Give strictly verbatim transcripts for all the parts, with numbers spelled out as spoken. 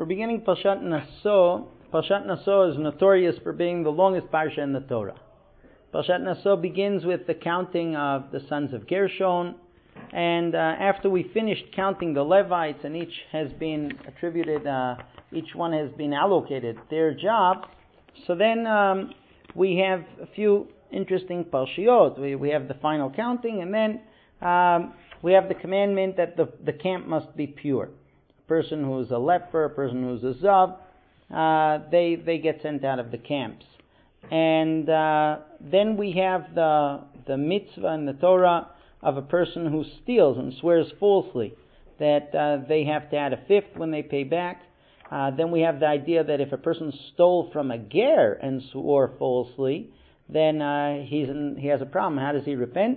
We're beginning Parshat Naso. Parshat Naso is notorious for being the longest parsha in the Torah. Parshat Naso begins with the counting of the sons of Gershon, and uh, after we finished counting the Levites, and each has been attributed, uh, each one has been allocated their job, so then um, we have a few interesting parshiot. We, we have the final counting, and then um, we have the commandment that the, the camp must be pure. A person who is a leper, a person who is a zav, uh, they they get sent out of the camps. And uh, then we have the the mitzvah in the Torah of a person who steals and swears falsely, that uh, they have to add a fifth when they pay back. Uh, then we have the idea that if a person stole from a ger and swore falsely, then uh, he's in, he has a problem. How does he repent?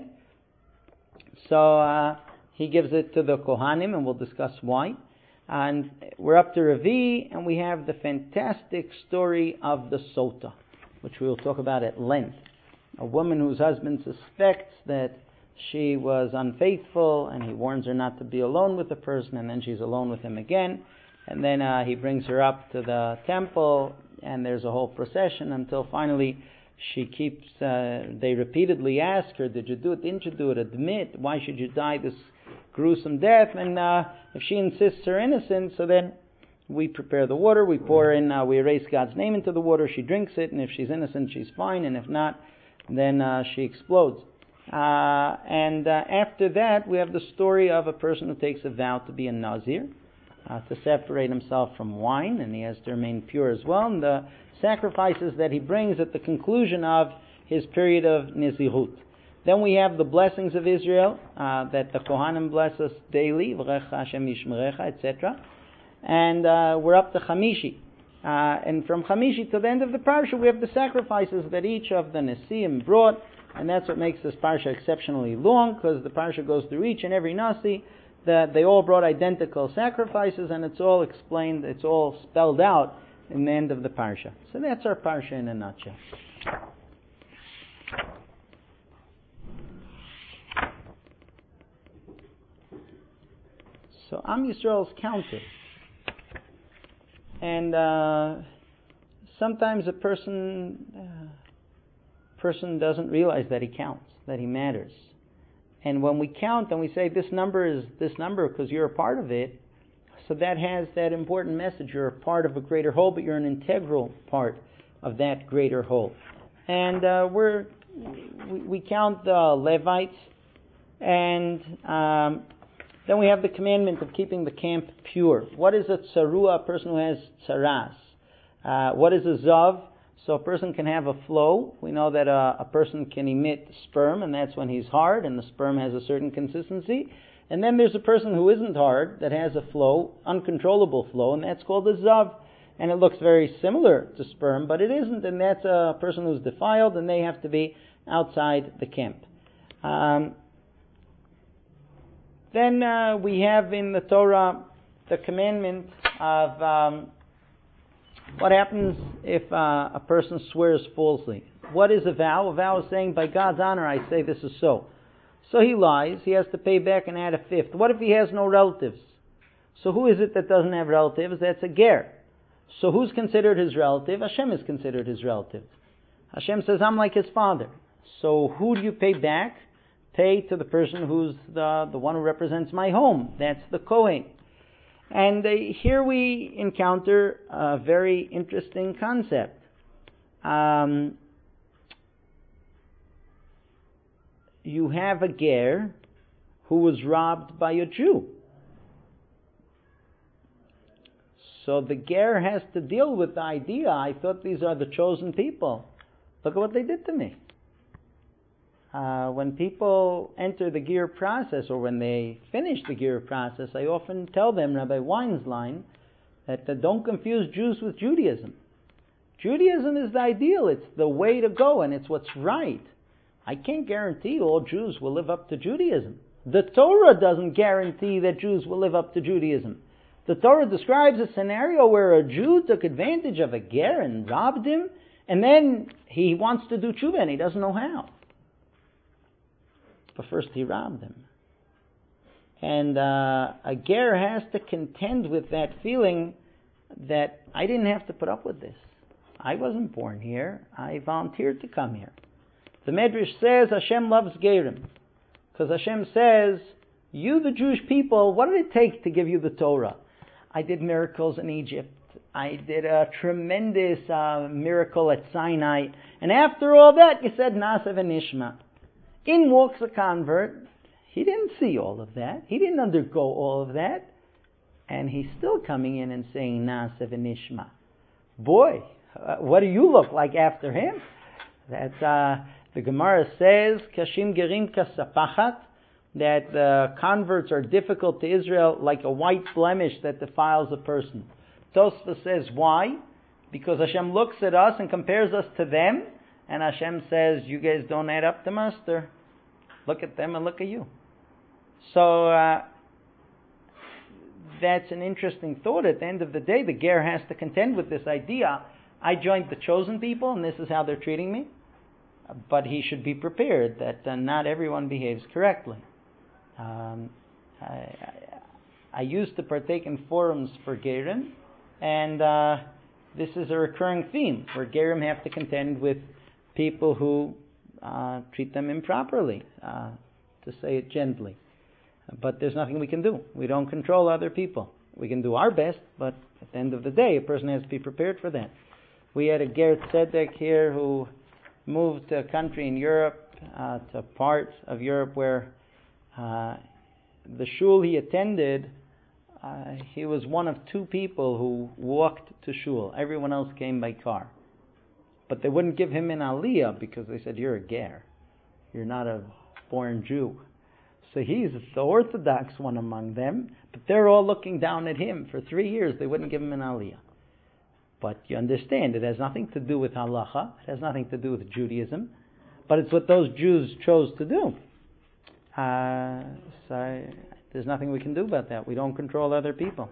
So uh, he gives it to the Kohanim, and we'll discuss why. And we're up to Revi, and we have the fantastic story of the Sota, which we will talk about at length. A woman whose husband suspects that she was unfaithful, and he warns her not to be alone with the person, and then she's alone with him again. And then uh, he brings her up to the temple, and there's a whole procession until finally she keeps, uh, they repeatedly ask her, did you do it, didn't you do it, admit, why should you die this gruesome death? And uh, if she insists her innocence, so then we prepare the water, we pour in, uh, we erase God's name into the water, she drinks it, and if she's innocent, she's fine, and if not, then uh, she explodes. Uh, and uh, after that, we have the story of a person who takes a vow to be a Nazir, uh, to separate himself from wine, and he has to remain pure as well, and the sacrifices that he brings at the conclusion of his period of Nizirut. Then we have the blessings of Israel, uh, that the Kohanim bless us daily, V'recha Hashem Yishmerecha, et cetera. And uh, we're up to Chamishi. Uh, and from Chamishi to the end of the parsha, we have the sacrifices that each of the Nesiim brought, and that's what makes this parsha exceptionally long, because the parsha goes through each and every Nasi, that they all brought identical sacrifices, and it's all explained, it's all spelled out in the end of the parsha. So that's our parsha in a nutshell. So Am Yisrael is counted, and uh, sometimes a person uh, person doesn't realize that he counts, that he matters. And when we count and we say this number is this number because you're a part of it, so that has that important message. You're a part of a greater whole, but you're an integral part of that greater whole. And uh, we're we, we count the Levites, and um, then we have the commandment of keeping the camp pure. What is a tsarua, a person who has tsaras? Uh, what is a zav? So a person can have a flow. We know that a, a person can emit sperm, and that's when he's hard, and the sperm has a certain consistency. And then there's a person who isn't hard, that has a flow, uncontrollable flow, and that's called a zav. And it looks very similar to sperm, but it isn't, and that's a person who's defiled, and they have to be outside the camp. Um, then uh, we have in the Torah the commandment of um, what happens if uh, a person swears falsely. What is a vow? A vow is saying, by God's honor, I say this is so. So he lies, he has to pay back and add a fifth. What if he has no relatives? So who is it that doesn't have relatives? That's a ger. So who's considered his relative? Hashem is considered his relative. Hashem says, I'm like his father. So who do you pay back? Pay to the person who's the, the one who represents my home. That's the Kohen. And uh, here we encounter a very interesting concept. Um, you have a ger who was robbed by a Jew. So the ger has to deal with the idea, I thought these are the chosen people. Look at what they did to me. Uh, when people enter the ger process, or when they finish the ger process, I often tell them, Rabbi Weinstein, that uh, don't confuse Jews with Judaism. Judaism is the ideal, it's the way to go, and it's what's right. I can't guarantee all Jews will live up to Judaism. The Torah doesn't guarantee that Jews will live up to Judaism. The Torah describes a scenario where a Jew took advantage of a ger and robbed him, and then he wants to do tshuva and he doesn't know how. But first he robbed him. And uh, a ger has to contend with that feeling that I didn't have to put up with this. I wasn't born here. I volunteered to come here. The Medrash says Hashem loves Gerim, because Hashem says, you, the Jewish people, what did it take to give you the Torah? I did miracles in Egypt. I did a tremendous uh, miracle at Sinai. And after all that, you said, Na'aseh v'nishma. In walks a convert. He didn't see all of that. He didn't undergo all of that. And he's still coming in and saying, Na'aseh v'nishma. Boy, uh, what do you look like after him? That's, uh, the Gemara says, Kashim gerim kasapachat, that the converts are difficult to Israel like a white blemish that defiles a person. Tosfos says, why? Because Hashem looks at us and compares us to them, and Hashem says, you guys don't add up to muster. Look at them and look at you. So, uh, that's an interesting thought. At the end of the day, the Ger has to contend with this idea. I joined the chosen people, and this is how they're treating me. But he should be prepared that uh, not everyone behaves correctly. Um, I, I, I used to partake in forums for Gerim, and uh, this is a recurring theme, where Gerim have to contend with people who uh, treat them improperly, uh, to say it gently. But there's nothing we can do. We don't control other people. We can do our best, but at the end of the day, a person has to be prepared for that. We had a Ger Tzedek here who moved to a country in Europe, uh, to parts of Europe where uh, the shul he attended, uh, he was one of two people who walked to shul. Everyone else came by car. But they wouldn't give him an aliyah because they said, you're a Ger. You're not a born Jew. So he's the Orthodox one among them, but they're all looking down at him. For three years, they wouldn't give him an aliyah. But you understand, it has nothing to do with halacha, it has nothing to do with Judaism, but it's what those Jews chose to do. Uh, so there's nothing we can do about that. We don't control other people.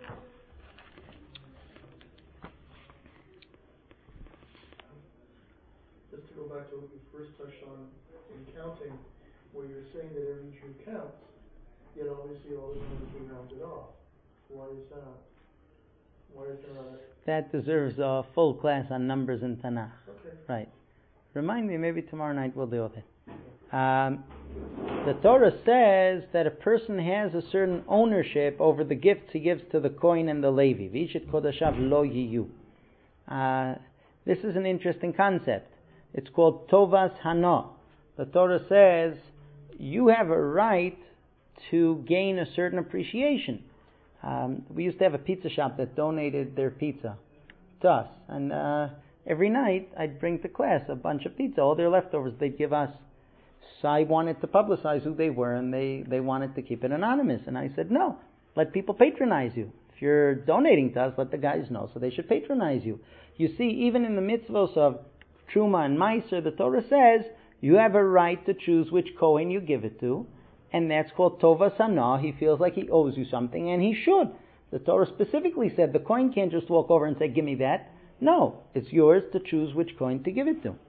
Just to go back to what you first touched on in counting, where you're saying that every Jew counts, yet obviously all the numbers are rounded off. Why is that? Why is there a... That deserves a full class on numbers in Tanakh. Okay. Right. Remind me, maybe tomorrow night we'll deal with it. Um, the Torah says that a person has a certain ownership over the gifts he gives to the Kohen and the Levi. V'ishet kodashav lo yiyu. Uh, this is an interesting concept. It's called Tovas Hana. The Torah says you have a right to gain a certain appreciation. Um, we used to have a pizza shop that donated their pizza to us. And uh, every night I'd bring to class a bunch of pizza. All their leftovers they'd give us. So I wanted to publicize who they were, and they, they wanted to keep it anonymous. And I said, no, let people patronize you. If you're donating to us, let the guys know. So they should patronize you. You see, even in the mitzvos of Truma and Meiser, the Torah says you have a right to choose which Kohen you give it to. And that's called Tova Sana. He feels like he owes you something, and he should. The Torah specifically said the Kohen can't just walk over and say, give me that. No, it's yours to choose which Kohen to give it to.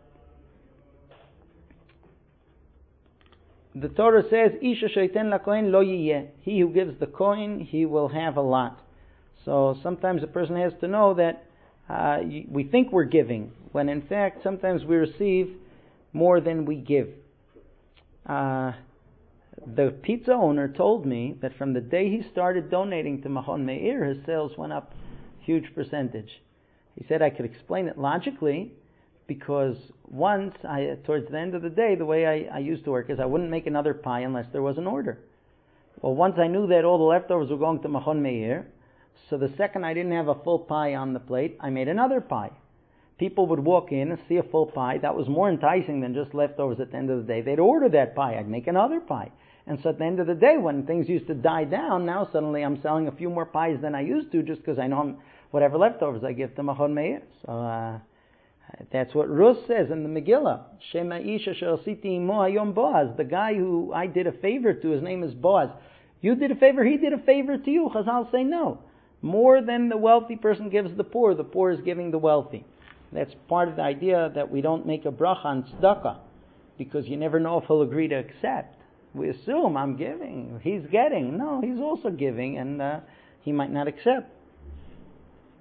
The Torah says, Isha sheiten la Kohen lo yiyeh. He who gives the Kohen, he will have a lot. So sometimes a person has to know that uh, we think we're giving, when in fact sometimes we receive more than we give. Uh, The pizza owner told me that from the day he started donating to Machon Meir, his sales went up a huge percentage. He said I could explain it logically because once, I, towards the end of the day, the way I, I used to work is I wouldn't make another pie unless there was an order. Well, once I knew that all the leftovers were going to Machon Meir, so the second I didn't have a full pie on the plate, I made another pie. People would walk in and see a full pie. That was more enticing than just leftovers at the end of the day. They'd order that pie. I'd make another pie. And so at the end of the day, when things used to die down, now suddenly I'm selling a few more pies than I used to just because I know I'm, whatever leftovers I give to Machon Meir. So uh, that's what Rus says in the Megillah. Shema Isha Shalsiti Imo Hayom Boaz. The guy who I did a favor to, his name is Boaz. You did a favor, he did a favor to you. Chazal say no. More than the wealthy person gives the poor, the poor is giving the wealthy. That's part of the idea that we don't make a bracha on tzedakah, because you never know if he'll agree to accept. We assume I'm giving, he's getting. No, he's also giving, and uh, he might not accept.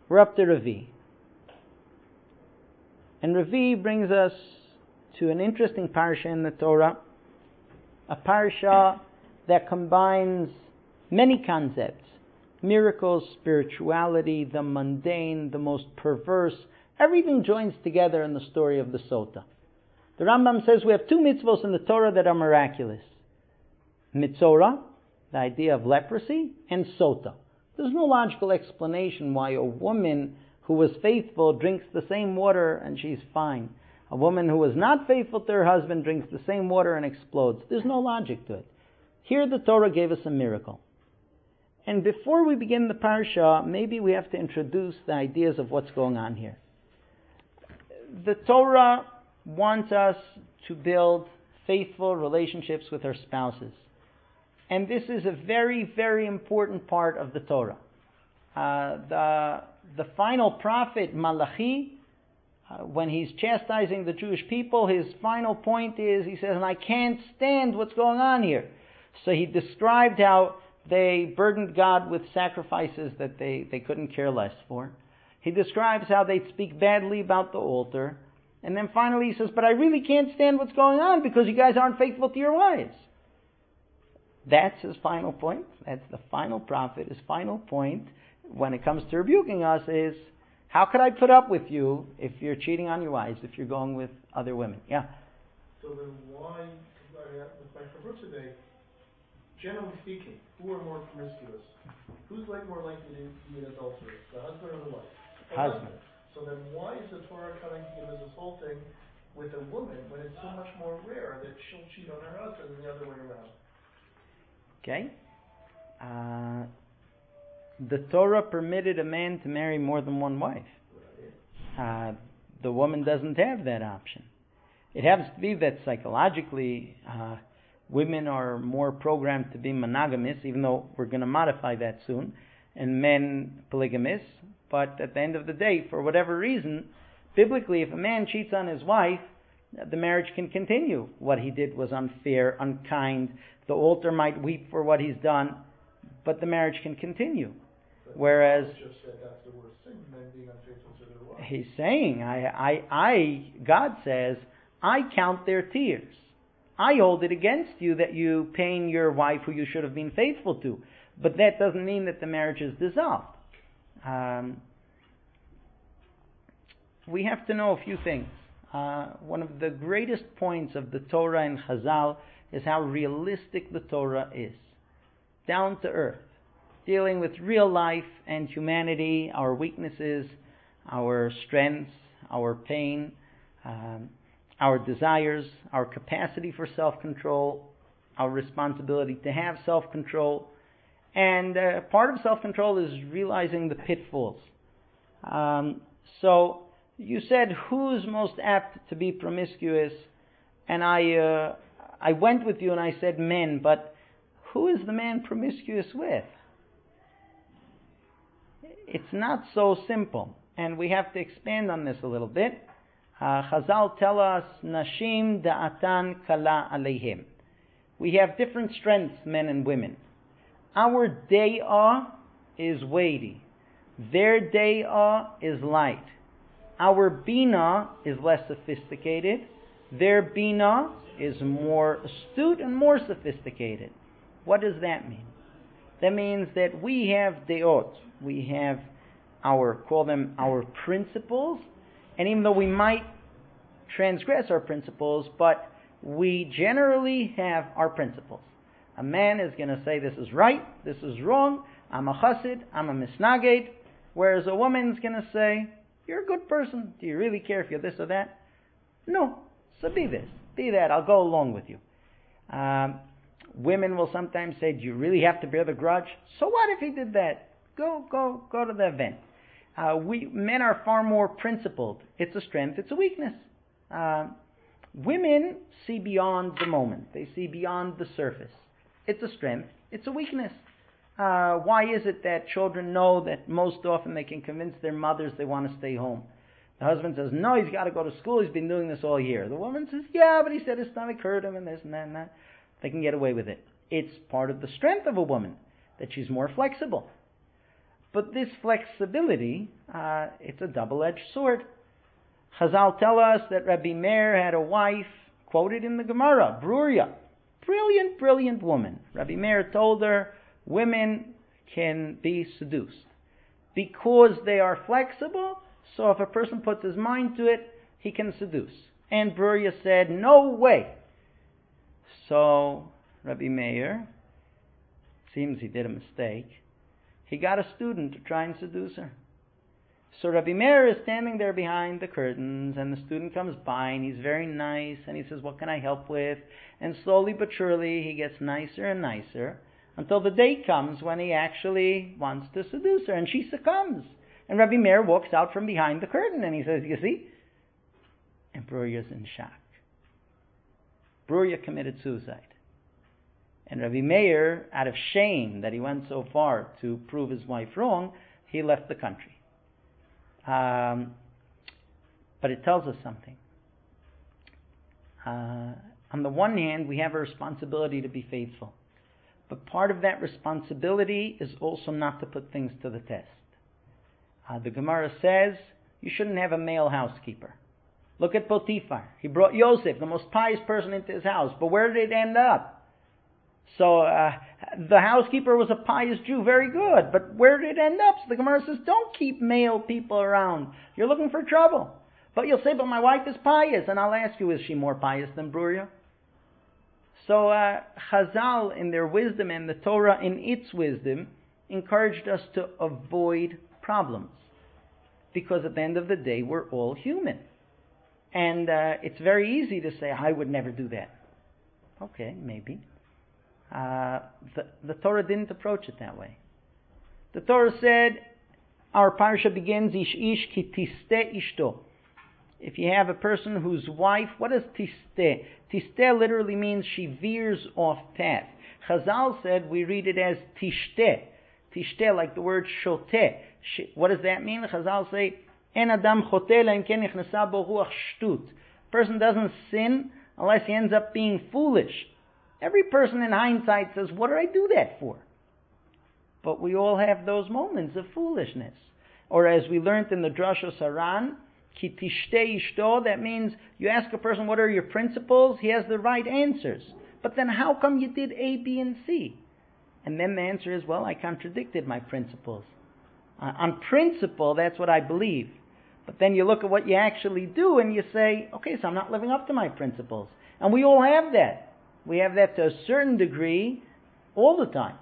We're up to Revi. And Revi brings us to an interesting parsha in the Torah, a parsha that combines many concepts: miracles, spirituality, the mundane, the most perverse. Everything joins together in the story of the Sota. The Rambam says we have two mitzvos in the Torah that are miraculous. Mitzora, the idea of leprosy, and Sota. There's no logical explanation why a woman who was faithful drinks the same water and she's fine. A woman who was not faithful to her husband drinks the same water and explodes. There's no logic to it. Here the Torah gave us a miracle. And before we begin the parsha, maybe we have to introduce the ideas of what's going on here. The Torah wants us to build faithful relationships with our spouses. And this is a very, very important part of the Torah. Uh, the, the final prophet, Malachi, uh, when he's chastising the Jewish people, his final point is, he says, and I can't stand what's going on here. So he described how they burdened God with sacrifices that they, they couldn't care less for. He describes how they'd speak badly about the altar. And then finally he says, but I really can't stand what's going on because you guys aren't faithful to your wives. That's his final point. That's the final prophet. His final point when it comes to rebuking us is, how could I put up with you if you're cheating on your wives, if you're going with other women? Yeah? So then why, with my Chavruta today, generally speaking, who are more promiscuous? Who's like more likely to be an adulterer, the husband or the wife? The husband. husband. So then why is the Torah coming to give us this whole thing with a woman when it's so much more rare that she'll cheat on her husband than the other way around? Okay. Uh, the Torah permitted a man to marry more than one wife. Uh, the woman doesn't have that option. It happens to be that psychologically uh, women are more programmed to be monogamous, even though we're going to modify that soon, and men polygamous. But at the end of the day, for whatever reason, biblically, if a man cheats on his wife, the marriage can continue. What he did was unfair, unkind. The altar might weep for what he's done, but the marriage can continue. But Whereas just said that's the worst thing, men being unfaithful to their wives. he's saying, I, I, I, God says, I count their tears. I hold it against you that you pain your wife who you should have been faithful to. But that doesn't mean that the marriage is dissolved. Um, we have to know a few things. Uh, one of the greatest points of the Torah and Chazal is how realistic the Torah is. Down to earth. Dealing with real life and humanity, our weaknesses, our strengths, our pain, um, our desires, our capacity for self-control, our responsibility to have self-control. And uh, part of self-control is realizing the pitfalls. Um, so you said who's most apt to be promiscuous, and I uh, I went with you and I said men, but who is the man promiscuous with? It's not so simple, and we have to expand on this a little bit. Uh, Chazal tell us, Nashim da'atan kala aleihem. We have different strengths, men and women. Our day'ah is weighty. Their day'ah is light. Our bina is less sophisticated. Their bina is more astute and more sophisticated. What does that mean? That means that we have de'ot. We have our, call them our principles. And even though we might transgress our principles, but we generally have our principles. A man is going to say this is right, this is wrong, I'm a chassid, I'm a misnaged, whereas a woman's going to say, you're a good person, do you really care if you're this or that? No, so be this, be that, I'll go along with you. Um, women will sometimes say, do you really have to bear the grudge? So what if he did that? Go, go, go to the event. Uh, we men are far more principled. It's a strength, it's a weakness. Uh, women see beyond the moment. They see beyond the surface. It's a strength, it's a weakness. Uh, why is it that children know that most often they can convince their mothers they want to stay home? The husband says, no, he's got to go to school, he's been doing this all year. The woman says, yeah, but he said his stomach hurt him and this and that and that. They can get away with it. It's part of the strength of a woman, that she's more flexible. But this flexibility, uh, it's a double-edged sword. Chazal tell us that Rabbi Meir had a wife, quoted in the Gemara, Bruria, brilliant, brilliant woman. Rabbi Meir told her, women can be seduced. Because they are flexible, so if a person puts his mind to it, he can seduce. And Bruria said, no way. So Rabbi Meir, seems he did a mistake, he got a student to try and seduce her. So Rabbi Meir is standing there behind the curtains, and the student comes by, and he's very nice, and he says, what can I help with? And slowly but surely, he gets nicer and nicer, until the day comes when he actually wants to seduce her, and she succumbs. And Rabbi Meir walks out from behind the curtain, and he says, you see? And Bruria's in shock. Bruria committed suicide. And Rabbi Meir, out of shame that he went so far to prove his wife wrong, he left the country. Um, but it tells us something. Uh, on the one hand, we have a responsibility to be faithful. But part of that responsibility is also not to put things to the test. Uh, the Gemara says you shouldn't have a male housekeeper. Look at Potiphar. He brought Yosef, the most pious person, into his house. But where did it end up? So uh, the housekeeper was a pious Jew, very good. But where did it end up? So the Gemara says, don't keep male people around. You're looking for trouble. But you'll say, but my wife is pious. And I'll ask you, is she more pious than Bruria? So uh, Chazal, in their wisdom, and the Torah, in its wisdom, encouraged us to avoid problems. Because at the end of the day, we're all human. And uh, it's very easy to say, I would never do that. Okay, maybe. Uh, the, the Torah didn't approach it that way. The Torah said, our parsha begins, Ish ish ki tiste ishto. If you have a person whose wife, what does tiste? Tiste literally means she veers off path. Chazal said, we read it as tishte. Tishte, like the word shote. What does that mean? Chazal say, En adam chote le'im ken nichnasa bo ruach shtut. Person doesn't sin unless he ends up being foolish. Every person in hindsight says, what did I do that for? But we all have those moments of foolishness. Or as we learned in the Drasha Saran, ki tishte ishto, that means you ask a person, what are your principles? He has the right answers. But then how come you did A, B, and C? And then the answer is, well, I contradicted my principles. Uh, on principle, that's what I believe. But then you look at what you actually do and you say, okay, so I'm not living up to my principles. And we all have that. We have that to a certain degree all the time.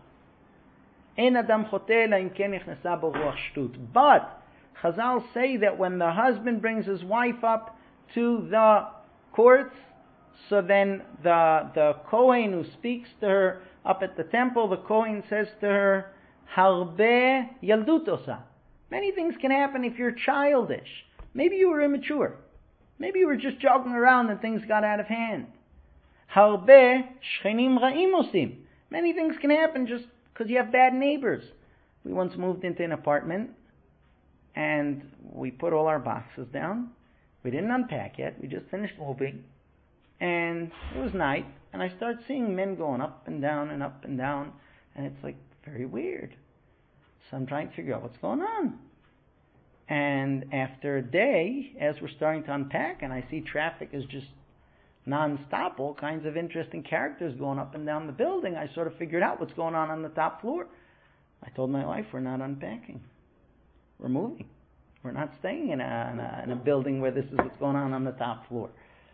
But Chazal say that when the husband brings his wife up to the courts, so then the, the Kohen who speaks to her up at the temple, the Kohen says to her, Harbe yaldutosa. Many things can happen if you're childish. Maybe you were immature. Maybe you were just jogging around and things got out of hand. Harbe shchenim ra'im osim. Many things can happen just because you have bad neighbors. We once moved into an apartment and we put all our boxes down. We didn't unpack yet. We just finished moving. And it was night. And I start seeing men going up and down and up and down. And it's like very weird. So I'm trying to figure out what's going on. And after a day, as we're starting to unpack, and I see traffic is just non-stop, all kinds of interesting characters going up and down the building, I sort of figured out what's going on on the top floor. I told my wife, we're not unpacking. We're moving. We're not staying in a, in a, in a building where this is what's going on on the top floor.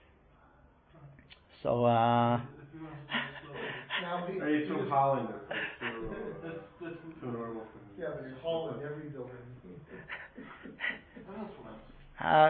So, uh... Now he- Are you too Holland? Yeah, but you're hauling every building. uh,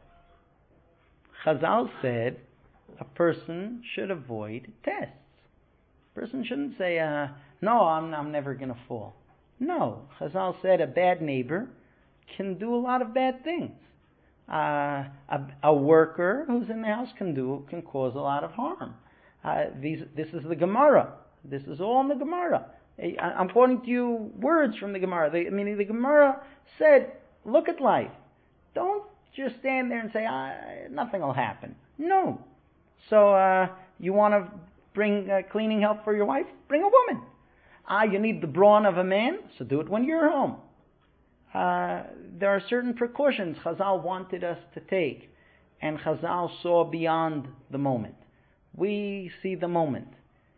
Chazal said a person should avoid tests. A person shouldn't say, uh, no, I'm, I'm never going to fall. No, Chazal said a bad neighbor can do a lot of bad things. Uh, a, a worker who's in the house can do can cause a lot of harm. Uh, these, this is the Gemara. This is all in the Gemara. I, I'm quoting to you words from the Gemara. The, I mean, the Gemara said, look at life. Don't just stand there and say, ah, nothing will happen. No. So uh, you want to bring uh, cleaning help for your wife? Bring a woman. Ah, you need the brawn of a man? So do it when you're home. uh, there are certain precautions Chazal wanted us to take, and Chazal saw beyond the moment. We see the moment.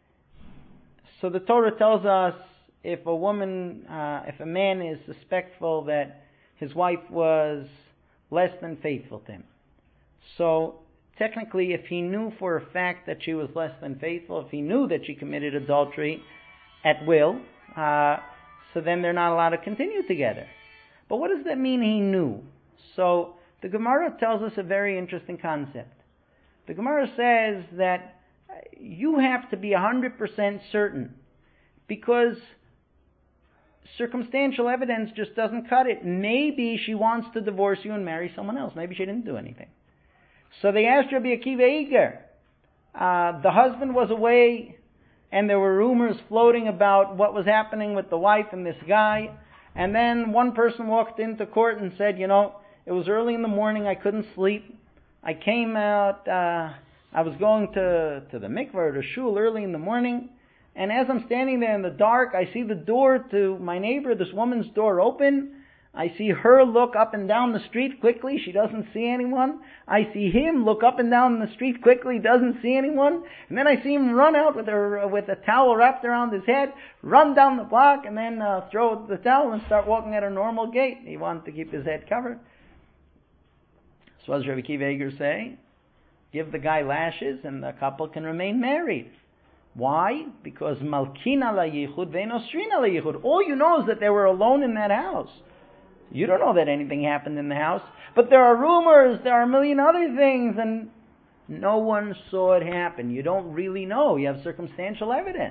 So the Torah tells us if a woman, uh, if a man is suspectful that his wife was less than faithful to him. So technically, if he knew for a fact that she was less than faithful, if he knew that she committed adultery at will, uh, so then they're not allowed to continue together. But what does that mean, he knew? So the Gemara tells us a very interesting concept. The Gemara says that you have to be one hundred percent certain, because circumstantial evidence just doesn't cut it. Maybe she wants to divorce you and marry someone else. Maybe she didn't do anything. So they asked Rabbi Akiva Eiger. Uh, the husband was away, and there were rumors floating about what was happening with the wife and this guy. And then one person walked into court and said, you know, it was early in the morning, I couldn't sleep. I came out, uh, I was going to, to the mikveh or the shul early in the morning, and as I'm standing there in the dark, I see the door to my neighbor, this woman's door, open. I see her look up and down the street quickly. She doesn't see anyone. I see him look up and down the street quickly. Doesn't see anyone. And then I see him run out with her with a towel wrapped around his head, run down the block, and then uh, throw the towel and start walking at a normal gait. He wanted to keep his head covered. So what does Rabbi Akiva Eiger say? Give the guy lashes and the couple can remain married. Why? Because malkina la yichud ve'nosrina la yichud. All you know is that they were alone in that house. You don't know that anything happened in the house. But there are rumors, there are a million other things, and no one saw it happen. You don't really know. You have circumstantial evidence.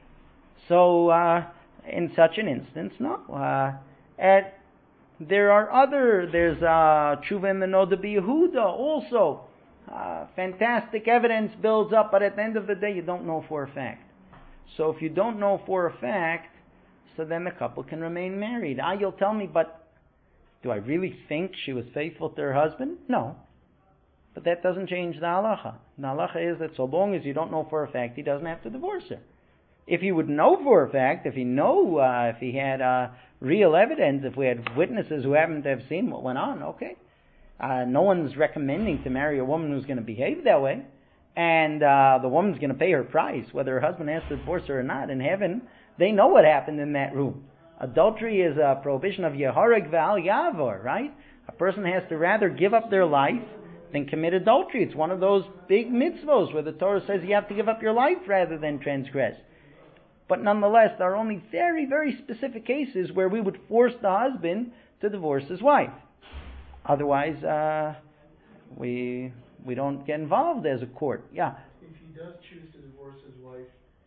So, uh, in such an instance, no. Uh, at, there are other, there's uh, Tshuva in the Noda B'Yehuda also. Uh, fantastic evidence builds up, but at the end of the day, you don't know for a fact. So if you don't know for a fact, so then the couple can remain married. Ah, you'll tell me, but do I really think she was faithful to her husband? No. But that doesn't change the halacha. The halacha is that so long as you don't know for a fact, he doesn't have to divorce her. If he would know for a fact, if he know, uh, if he had uh, real evidence, if we had witnesses who happened to have seen what went on, okay. Uh, no one's recommending to marry a woman who's going to behave that way. And uh, the woman's going to pay her price, whether her husband has to divorce her or not. In heaven, they know what happened in that room. Adultery is a prohibition of Yehareg V'al Yavor, right? A person has to rather give up their life than commit adultery. It's one of those big mitzvos where the Torah says you have to give up your life rather than transgress. But nonetheless, there are only very, very specific cases where we would force the husband to divorce his wife. Otherwise, uh, we we don't get involved as a court. Yeah. If he does choose to divorce his wife,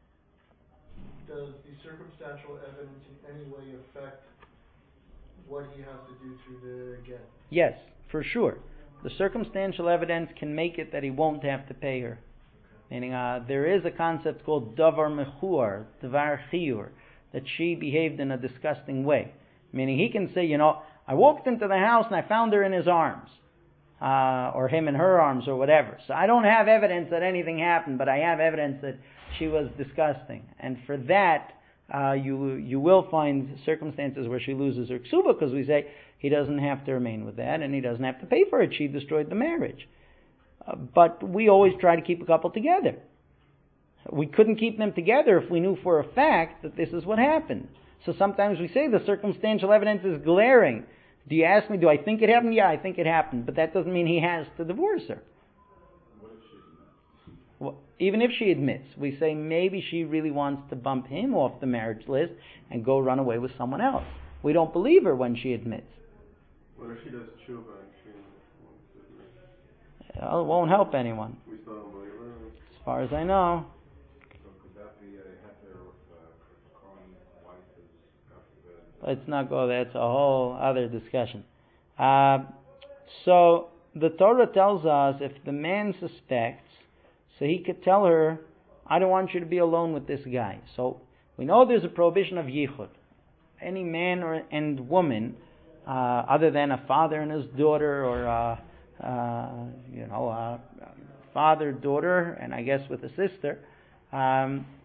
does the circumstantial evidence in any way affect what he has to do through the get? Yes, for sure. The circumstantial evidence can make it that he won't have to pay her. Okay. Meaning, uh, there is a concept called davar mechur, davar chiyur, that she behaved in a disgusting way. Meaning, he can say, you know, I walked into the house and I found her in his arms, uh, or him in her arms, or whatever. So I don't have evidence that anything happened, but I have evidence that she was disgusting. And for that, uh, you you will find circumstances where she loses her ksuba, because we say he doesn't have to remain with that, and he doesn't have to pay for it. She destroyed the marriage. Uh, but we always try to keep a couple together. We couldn't keep them together if we knew for a fact that this is what happened. So sometimes we say the circumstantial evidence is glaring. Do you ask me, do I think it happened? Yeah, I think it happened. But that doesn't mean he has to divorce her. What if she admits? Well, even if she admits, we say maybe she really wants to bump him off the marriage list and go run away with someone else. We don't believe her when she admits. What if she does tshuva and she wants to admit? Well, it won't help anyone. We still don't believe her? As far as I know. So could that be a heter with uh, calling wife as God forbid? Let's not go there. It's a whole other discussion. Uh, so the Torah tells us if the man suspects, so he could tell her, I don't want you to be alone with this guy. So we know there's a prohibition of yichud. Any man or and woman, uh, other than a father and his daughter, or uh, uh, you know, a father, daughter, and I guess with a sister, um,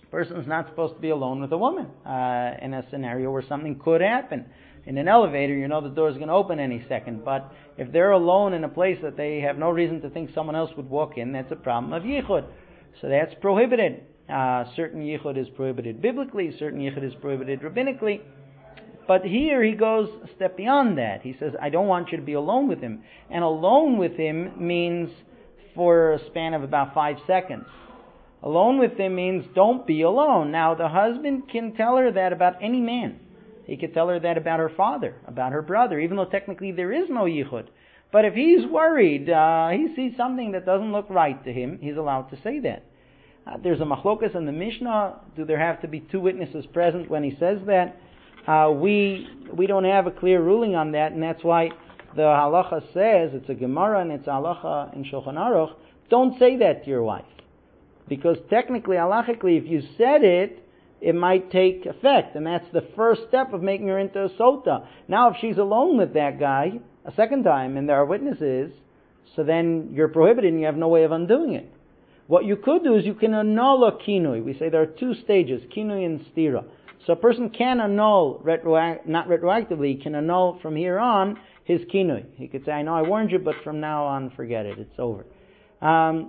A person's not supposed to be alone with a woman uh, in a scenario where something could happen. In an elevator, you know the door's going to open any second. But if they're alone in a place that they have no reason to think someone else would walk in, that's a problem of yichud. So that's prohibited. Uh, certain yichud is prohibited biblically, certain yichud is prohibited rabbinically. But here he goes a step beyond that. He says, I don't want you to be alone with him. And alone with him means for a span of about five seconds. Alone with him means don't be alone. Now, the husband can tell her that about any man. He could tell her that about her father, about her brother, even though technically there is no yichud. But if he's worried, uh, he sees something that doesn't look right to him, he's allowed to say that. Uh, there's a machlokas in the Mishnah. Do there have to be two witnesses present when he says that? Uh, we we don't have a clear ruling on that, and that's why the halacha says, it's a Gemara and it's a halacha in Shulchan Aruch, don't say that to your wife. Because technically, halachically, if you said it, it might take effect, and that's the first step of making her into a sota. Now, if she's alone with that guy a second time, and there are witnesses, so then you're prohibited and you have no way of undoing it. What you could do is you can annul a kinui. We say there are two stages, kinui and stira. So a person can annul, retroact, not retroactively, he can annul from here on his kinui. He could say, I know I warned you, but from now on, forget it, it's over. Um,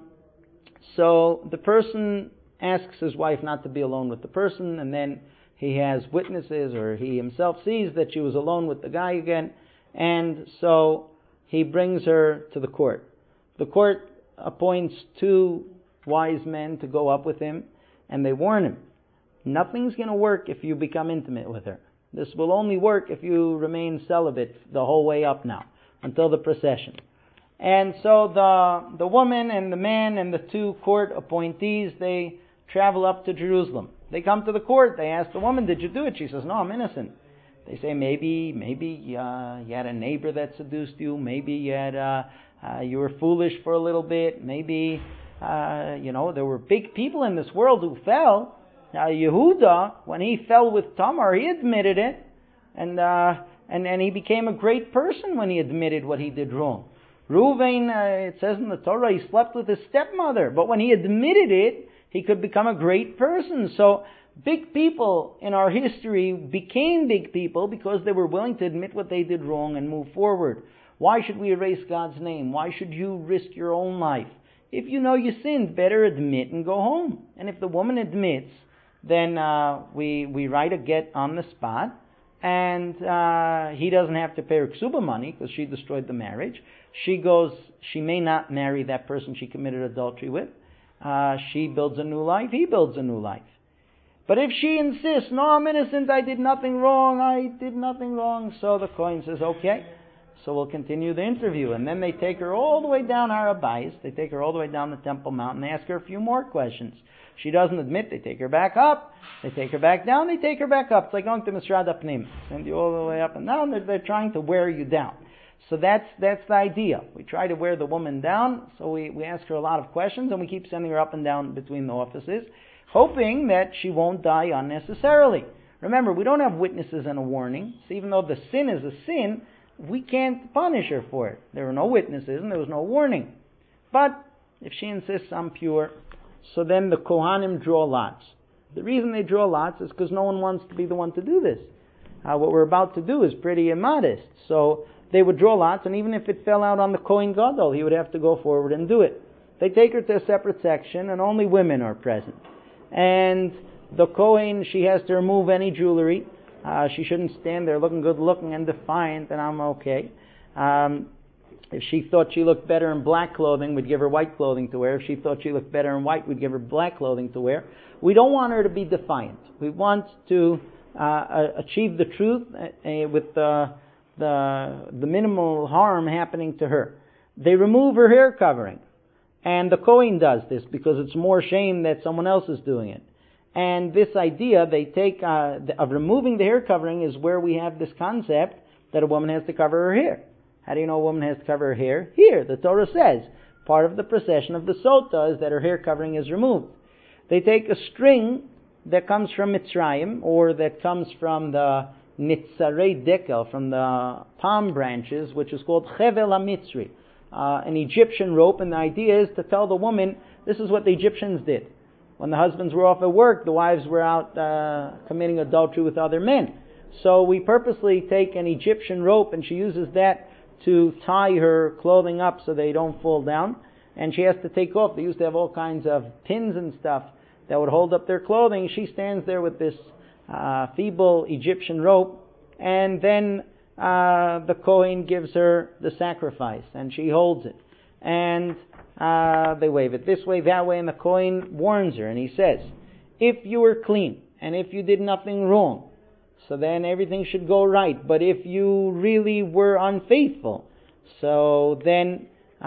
so the person asks his wife not to be alone with the person, and then he has witnesses, or he himself sees that she was alone with the guy again, and so he brings her to the court. The court appoints two wise men to go up with him, and they warn him, nothing's going to work if you become intimate with her. This will only work if you remain celibate the whole way up now, until the procession. And so the the woman and the man and the two court appointees, they travel up to Jerusalem. They come to the court. They ask the woman, did you do it? She says, no, I'm innocent. They say, maybe maybe uh, you had a neighbor that seduced you. Maybe you had uh, uh, you were foolish for a little bit. Maybe, uh, you know, there were big people in this world who fell. Now, Yehuda, when he fell with Tamar, he admitted it. And, uh, and, and he became a great person when he admitted what he did wrong. Reuven, uh, it says in the Torah, he slept with his stepmother. But when he admitted it, he could become a great person. So big people in our history became big people because they were willing to admit what they did wrong and move forward. Why should we erase God's name? Why should you risk your own life? If you know you sinned, better admit and go home. And if the woman admits, then uh, we we write a get on the spot, and uh, he doesn't have to pay her ksuba money because she destroyed the marriage. She goes, she may not marry that person she committed adultery with. Uh, she builds a new life, he builds a new life. But if she insists, no, I'm innocent, I did nothing wrong, I did nothing wrong, so the Kohen says, okay, so we'll continue the interview. And then they take her all the way down Har Habayis, they take her all the way down the Temple Mount, and they ask her a few more questions. She doesn't admit, they take her back up, they take her back down, they take her back up. It's like going to Mishrad Apnim, send you all the way up and down, they're, they're trying to wear you down. So that's that's the idea. We try to wear the woman down, so we, we ask her a lot of questions, and we keep sending her up and down between the offices, hoping that she won't die unnecessarily. Remember, we don't have witnesses and a warning, so even though the sin is a sin, we can't punish her for it. There were no witnesses, and there was no warning. But if she insists I'm pure, so then the Kohanim draw lots. The reason they draw lots is because no one wants to be the one to do this. Uh, what we're about to do is pretty immodest, so they would draw lots, and even if it fell out on the Kohen Gadol, he would have to go forward and do it. They take her to a separate section, and only women are present. And the Kohen, she has to remove any jewelry. Uh, she shouldn't stand there looking good looking and defiant, and I'm okay. Um, if she thought she looked better in black clothing, we'd give her white clothing to wear. If she thought she looked better in white, we'd give her black clothing to wear. We don't want her to be defiant. We want to uh, achieve the truth uh, with the... the the minimal harm happening to her. They remove her hair covering. And the Kohen does this because it's more shame that someone else is doing it. And this idea they take uh, of removing the hair covering is where we have this concept that a woman has to cover her hair. How do you know a woman has to cover her hair? Here, the Torah says, part of the procession of the Sota is that her hair covering is removed. They take a string that comes from Mitzrayim, or that comes from the Nitzarei Dekel, from the palm branches, which is called Chevel HaMitzri, uh, an Egyptian rope, and the idea is to tell the woman, this is what the Egyptians did. When the husbands were off at work, the wives were out uh, committing adultery with other men. So we purposely take an Egyptian rope, and she uses that to tie her clothing up so they don't fall down. And she has to take off. They used to have all kinds of pins and stuff that would hold up their clothing. She stands there with this uh, feeble Egyptian rope, and then uh, the Kohen gives her the sacrifice, and she holds it. And uh, they wave it this way, that way, and the Kohen warns her, and he says, if you were clean, and if you did nothing wrong, so then everything should go right. But if you really were unfaithful, so then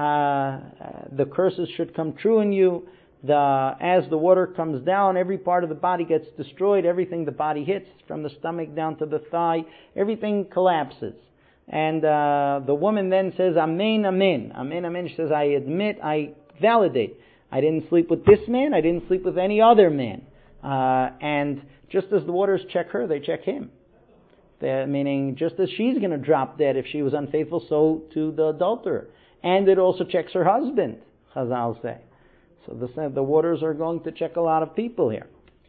uh, the curses should come true in you. The, as the water comes down, every part of the body gets destroyed. Everything the body hits, from the stomach down to the thigh, everything collapses. And uh, the woman then says, Amen, Amen. Amen, Amen. She says, I admit, I validate. I didn't sleep with this man. I didn't sleep with any other man. Uh, and just as the waters check her, they check him. They're, meaning, just as she's going to drop dead if she was unfaithful, so to the adulterer. And it also checks her husband, Chazal say. So the, the waters are going to check a lot of people here.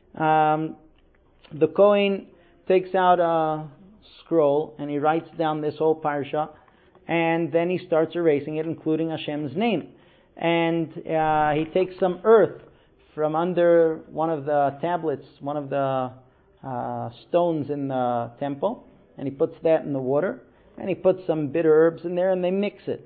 Um, the Kohen takes out a scroll and he writes down this whole parsha, and then he starts erasing it, including Hashem's name. And uh, he takes some earth from under one of the tablets, one of the uh, stones in the temple, and he puts that in the water, and he puts some bitter herbs in there, and they mix it.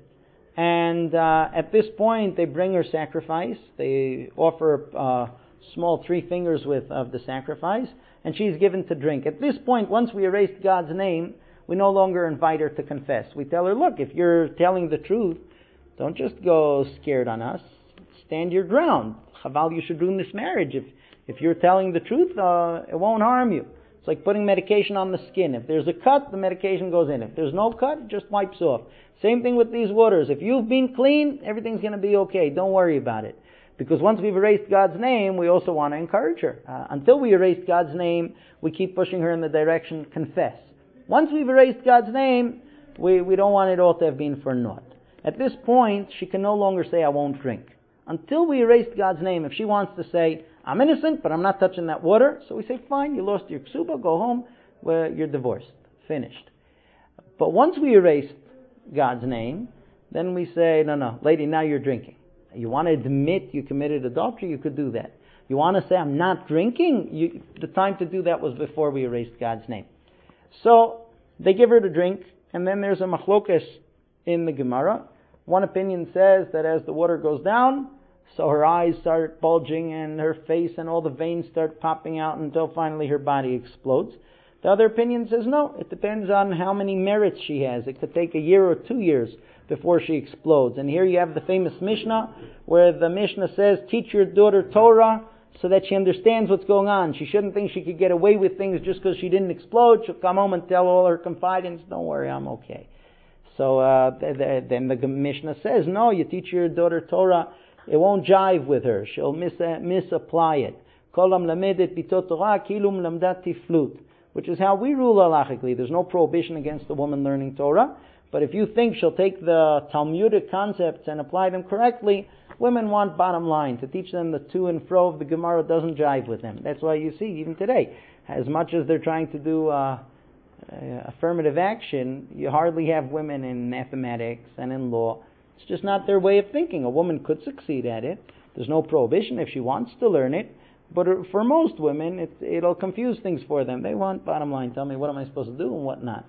And uh, at this point, they bring her sacrifice. They offer uh, small three fingers width of the sacrifice, and she's given to drink. At this point, once we erased God's name, we no longer invite her to confess. We tell her, look, if you're telling the truth, don't just go scared on us. Stand your ground. Chaval, you should ruin this marriage. If if you're telling the truth, uh, it won't harm you. It's like putting medication on the skin. If there's a cut, the medication goes in. If there's no cut, it just wipes off. Same thing with these waters. If you've been clean, everything's going to be okay. Don't worry about it. Because once we've erased God's name, we also want to encourage her. Uh, until we erased God's name, we keep pushing her in the direction, confess. Once we've erased God's name, we, we don't want it all to have been for naught. At this point, she can no longer say, I won't drink. Until we erased God's name, if she wants to say, I'm innocent, but I'm not touching that water, so we say, fine, you lost your ksuba, go home, well, you're divorced. Finished. But once we erased God's name, then we say, no, no, lady, now you're drinking. You want to admit you committed adultery, you could do that. You want to say, I'm not drinking, you, the time to do that was before we erased God's name. So, they give her to drink, and then there's a machlokes in the Gemara. One opinion says that as the water goes down, so her eyes start bulging and her face and all the veins start popping out until finally her body explodes. The other opinion says no, it depends on how many merits she has. It could take a year or two years before she explodes. And here you have the famous Mishnah, where the Mishnah says, teach your daughter Torah so that she understands what's going on. She shouldn't think she could get away with things just because she didn't explode. She'll come home and tell all her confidants, don't worry, I'm okay. So uh, th- th- then the Mishnah says, no, you teach your daughter Torah, it won't jive with her. She'll mis- uh, misapply it. Kolam lamedet bitot Torah kilum lamdat tiflut, which is how we rule halachically. There's no prohibition against a woman learning Torah. But if you think she'll take the Talmudic concepts and apply them correctly, women want bottom line. To teach them the to and fro of the Gemara doesn't jive with them. That's why you see, even today, as much as they're trying to do uh, uh, affirmative action, you hardly have women in mathematics and in law. It's just not their way of thinking. A woman could succeed at it. There's no prohibition if she wants to learn it. But for most women, it, it'll confuse things for them. They want bottom line. Tell me, what am I supposed to do and what not?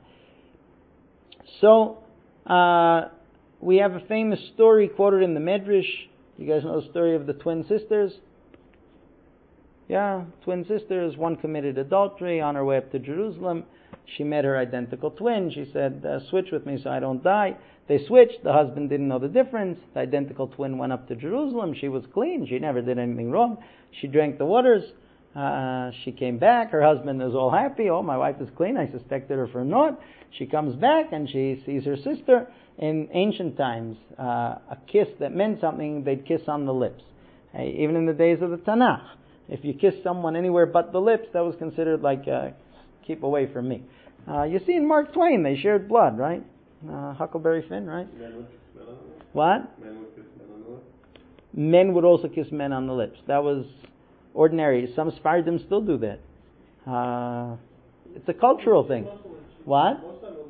So, uh, we have a famous story quoted in the Medrash. You guys know the story of the twin sisters? Yeah, twin sisters. One committed adultery on her way up to Jerusalem. She met her identical twin. She said, uh, switch with me so I don't die. They switched. The husband didn't know the difference. The identical twin went up to Jerusalem. She was clean. She never did anything wrong. She drank the waters. Uh, she came back. Her husband is all happy. Oh, my wife is clean. I suspected her for naught. She comes back and she sees her sister. In ancient times, uh, a kiss that meant something, they'd kiss on the lips. Uh, even in the days of the Tanakh, if you kissed someone anywhere but the lips, that was considered like, uh, keep away from me. Uh, you see in Mark Twain, they shared blood, right? Uh, Huckleberry Finn, right? Men would kiss men on the lips. What? Men would kiss men on the lips. Men would also kiss men on the lips. That was, ordinary. Some Sephardim still do that. Uh, it's a cultural thing. What?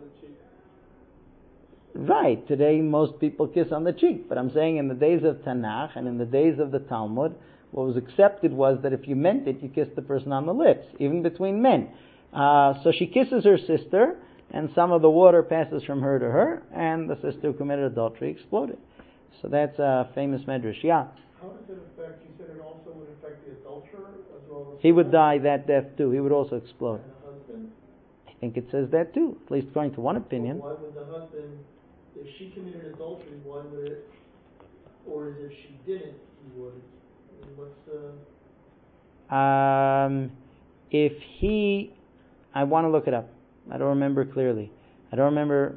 Right. Today most people kiss on the cheek. But I'm saying in the days of Tanakh and in the days of the Talmud, what was accepted was that if you meant it, you kissed the person on the lips, even between men. Uh, so she kisses her sister, and some of the water passes from her to her, and the sister who committed adultery exploded. So that's a famous medrash. Yeah. How does it affect, you said it also would affect the adulterer as well as... He would die that death too. He would also explode. And the husband? I think it says that too, at least according to one opinion. Well, why would the husband, if she committed adultery, why would it, or if she didn't, he would? I mean, what's the... Um, if he... I want to look it up. I don't remember clearly. I don't remember...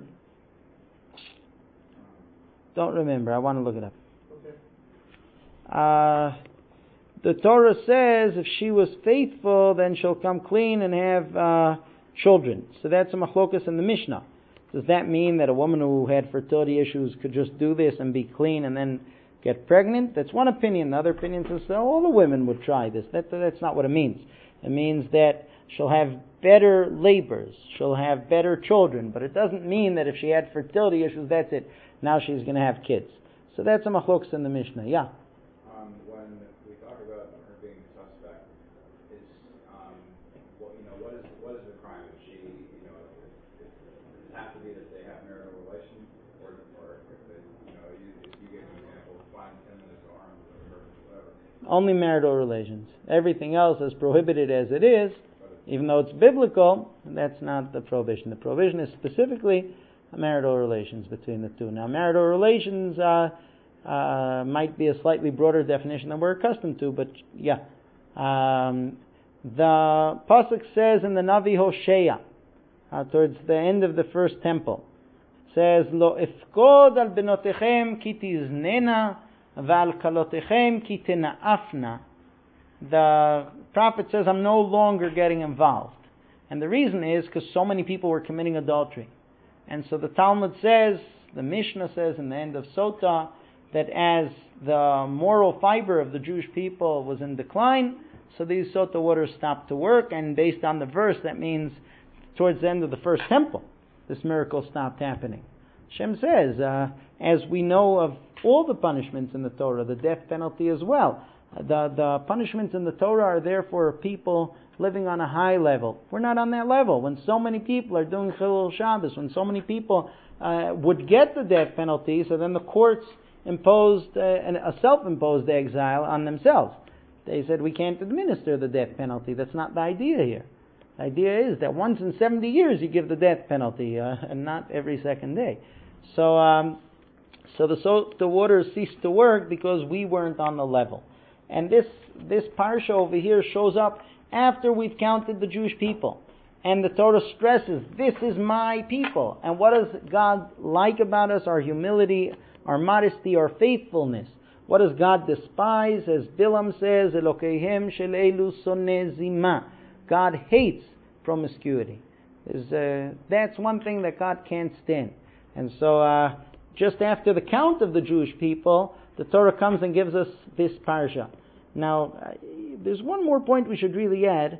Don't remember. I want to look it up. Okay. Uh, the Torah says if she was faithful, then she'll come clean and have uh, children. So that's a machlokas in the Mishnah. Does that mean that a woman who had fertility issues could just do this and be clean and then get pregnant? That's one opinion. The other opinion says that all the women would try this. That, that's not what it means. It means that she'll have better labors. She'll have better children. But it doesn't mean that if she had fertility issues, that's it. Now she's going to have kids. So that's a machlokas in the Mishnah. Yeah. Um, when we talk about her being suspect, is um, what you know what is what is the crime? If she, you know, if, if, does it have to be that they have marital relations, or or if they, you know, you, if you give an example, find him in his arms or whatever. Only marital relations. Everything else is prohibited as it is, even though it's biblical. That's not the prohibition. The prohibition is specifically marital relations between the two. Now, marital relations uh, uh, might be a slightly broader definition than we're accustomed to, but yeah. Um, the pasuk says in the Navi Hosea, uh, towards the end of the first temple, it says, "Lo efkod al benotechem ki tiznena, v'al kalotechem ki tenaafna." The prophet says, I'm no longer getting involved. And the reason is because so many people were committing adultery. And so the Talmud says, the Mishnah says in the end of Sota, that as the moral fiber of the Jewish people was in decline, so these Sota waters stopped to work, and based on the verse, that means towards the end of the first temple, this miracle stopped happening. Hashem says, uh, as we know of all the punishments in the Torah, the death penalty as well, the, the punishments in the Torah are there for people living on a high level. We're not on that level. When so many people are doing Chilul Shabbos, when so many people uh, would get the death penalty, so then the courts imposed uh, a self-imposed exile on themselves. They said, we can't administer the death penalty. That's not the idea here. The idea is that once in seventy years you give the death penalty, uh, and not every second day. So, um, so the, so the waters ceased to work because we weren't on the level. And this this parsha over here shows up after we've counted the Jewish people. And the Torah stresses, this is my people. And what does God like about us? Our humility, our modesty, our faithfulness. What does God despise? As Bilam says, Elokehem shel elu soneh zimah. God hates promiscuity. Uh, that's one thing that God can't stand. And so uh, just after the count of the Jewish people, the Torah comes and gives us this parsha. Now, uh, there's one more point we should really add.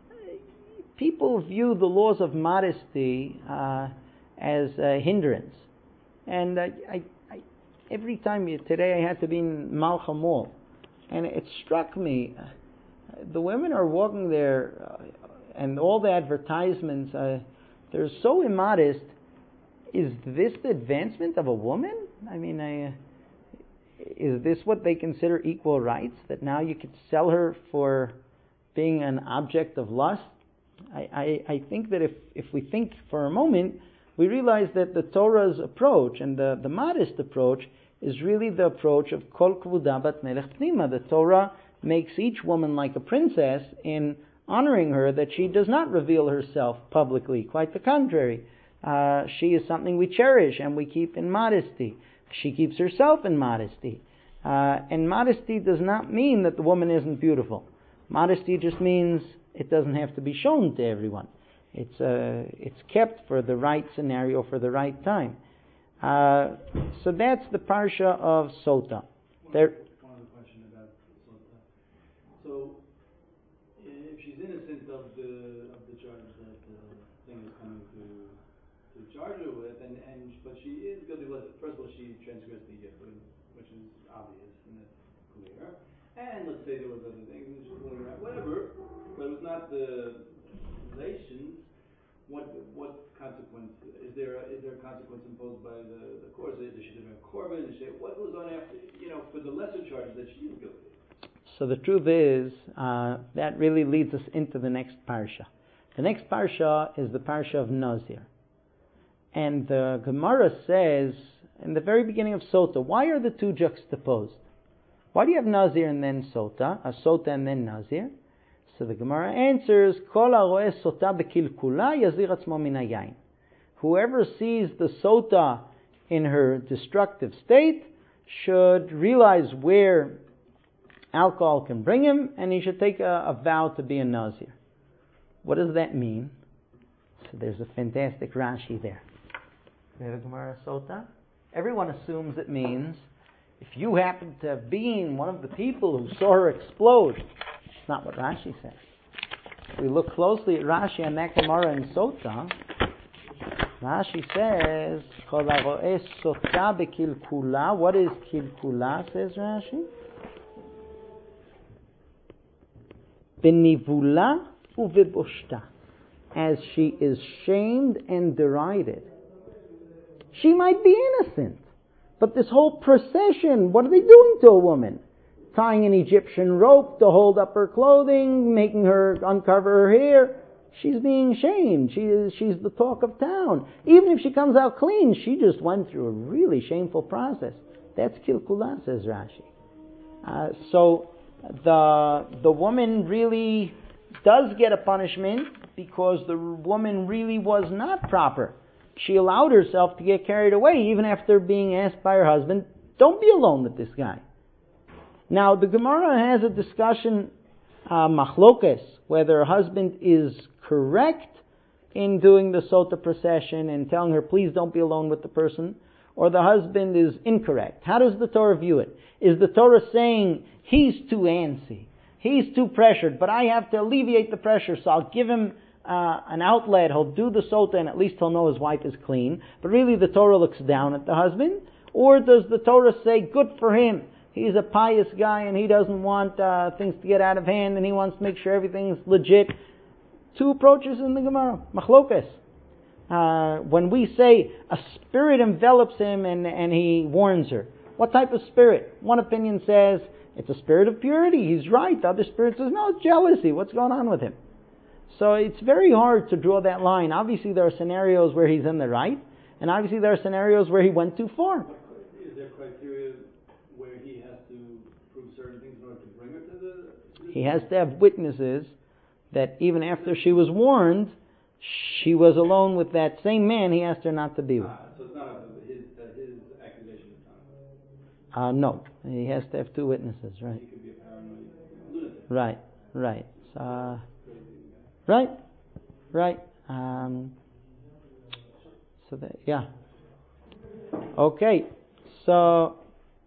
People view the laws of modesty uh, as a hindrance. And uh, I, I, every time, you, today I had to be in Malcha Mall, and it struck me, uh, the women are walking there, uh, and all the advertisements, uh, they're so immodest. Is this the advancement of a woman? I mean, I... Uh, Is this what they consider equal rights? That now you could sell her for being an object of lust? I, I, I think that if, if we think for a moment, we realize that the Torah's approach and the, the modest approach is really the approach of Kol Kvuda Bat Melech Pnima. The Torah makes each woman like a princess in honoring her, that she does not reveal herself publicly. Quite the contrary. Uh, she is something we cherish and we keep in modesty. She keeps herself in modesty. Uh, and modesty does not mean that the woman isn't beautiful. Modesty just means it doesn't have to be shown to everyone. It's uh, it's kept for the right scenario, for the right time. Uh, so that's the parsha of Sota. One, there, one other question about Sota. So to charge her with, and, and but she is guilty. First of all, she transgressed the Yibud, which is obvious and it's clear. And let's say there was other things, and she's pulling around, whatever, but it was not the relations. What what consequence is there? Is there a consequence imposed by the the court? There should have been a korban. What goes on after? You know, for the lesser charges that she is guilty. So the truth is, uh, that really leads us into the next parsha. The next parsha is the parsha of Nazir. And the Gemara says, in the very beginning of Sota, why are the two juxtaposed? Why do you have Nazir and then Sota, a Sota and then Nazir? So the Gemara answers, Kol haroeh Sota bekilkula yazir atzmo min hayayin. Whoever sees the Sota in her destructive state should realize where alcohol can bring him, and he should take a, a vow to be a Nazir. What does that mean? So there's a fantastic Rashi there. We have a Gemara Sota. Everyone assumes it means if you happen to have been one of the people who saw her explode. It's not what Rashi says. If we look closely at Rashi and that Gemara in Sota, Rashi says, Kol haroeh Sota bekilkula. What is kilkula, says Rashi? Benivula uvibushta, as she is shamed and derided. She might be innocent, but this whole procession, what are they doing to a woman? Tying an Egyptian rope to hold up her clothing, making her uncover her hair. She's being shamed. She is, she's the talk of town. Even if she comes out clean, she just went through a really shameful process. That's kilkula, says Rashi. Uh, so, The the woman really does get a punishment because the woman really was not proper. She allowed herself to get carried away even after being asked by her husband, don't be alone with this guy. Now the Gemara has a discussion, uh, machlokes, whether her husband is correct in doing the Sota procession and telling her please don't be alone with the person, or the husband is incorrect. How does the Torah view it? Is the Torah saying, he's too antsy, he's too pressured, but I have to alleviate the pressure, so I'll give him uh, an outlet, he'll do the Sota, and at least he'll know his wife is clean, but really the Torah looks down at the husband? Or does the Torah say, good for him, he's a pious guy and he doesn't want uh, things to get out of hand and he wants to make sure everything's legit? Two approaches in the Gemara, machlokes. Uh, when we say a spirit envelops him and, and he warns her, what type of spirit? One opinion says it's a spirit of purity, he's right. The other spirit says no, it's jealousy, what's going on with him? So it's very hard to draw that line. Obviously there are scenarios where he's in the right, and obviously there are scenarios where he went too far. Is there criteria where he has to prove certain things in order to bring her to the... He has to have witnesses that even after she was warned, she was alone with that same man he asked her not to be with. Ah, so it's not his, uh, his accusation is not... Uh, no, he has to have two witnesses, right? He could be a paranoid lunatic. Right, right. Uh, right, right. Um, so that, yeah. Okay, so